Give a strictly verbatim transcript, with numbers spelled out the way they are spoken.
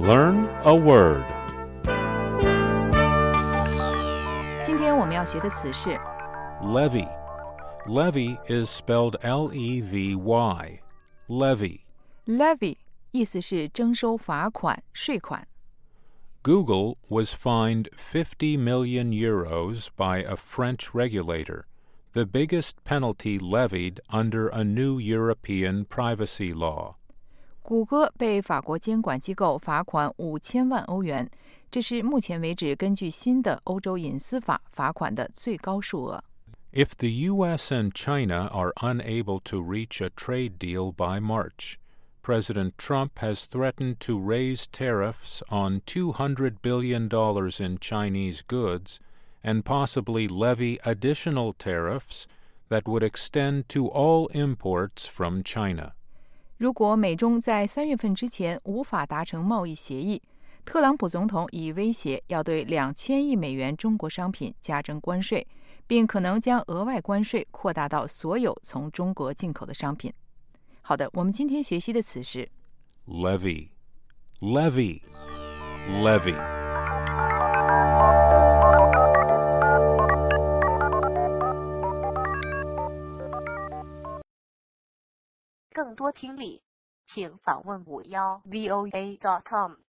Learn a word. 今天我们要学的词是 Levy. Levy is spelled L E V Y. Levy. levy， 意思是征收罚款、税款。 Google was fined fifty million euros by a French regulator, the biggest penalty levied under a new European privacy law. 谷歌被法国监管机构罚款五千万欧元，这是目前为止根据新的欧洲隐私法罚款的最高数额。 If the U S and China are unable to reach a trade deal by March, President Trump has threatened to raise tariffs on two hundred billion dollars in Chinese goods and possibly levy additional tariffs that would extend to all imports from China. 如果美中在三月份之前无法达成贸易协议，特朗普总统已威胁要对两千亿美元中国商品加征关税，并可能将额外关税扩大到所有从中国进口的商品。好的，我们今天学习的词是 Levy. Levy. Levy. 更多听力，请访问五幺 V O A dot com。